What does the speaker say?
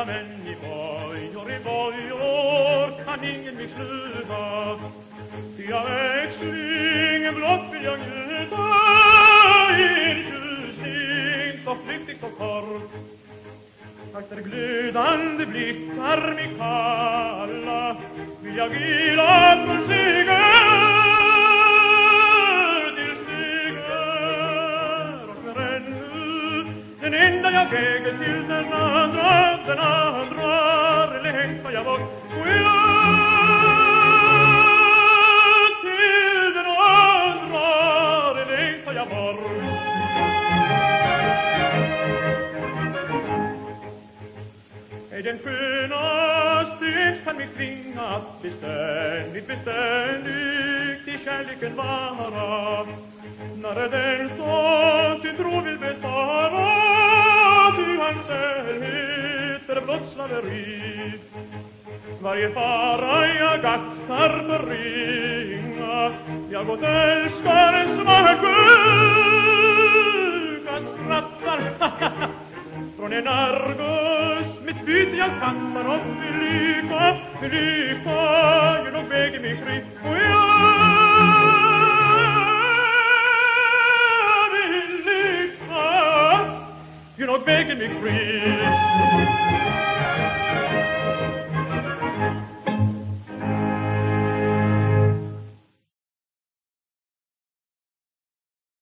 men i bojor kan ingen mig sluta. Ty av växlingen blott vill jag njuta er tjusning så flyktigt och kort. Aktar glödande blickar mig kalla vill jag ila från seger till seger. Och för ännu den enda jag äger till den andra längtar jag bort. Och till den andra längtar jag bort. Den skönaste kan mig tvinga att beständigt till kärleken vara. När den som sin tro vill bevara, ty hans äldhet är blott slaveri. Varje fara jag aktar förringa, jag åt älskar en svartsjukan skrattar. Från en argus mitt byte jag kastar och vill lycka, ju nog väger mig fri. Och jag vill lycka, ju nog väger mig fri.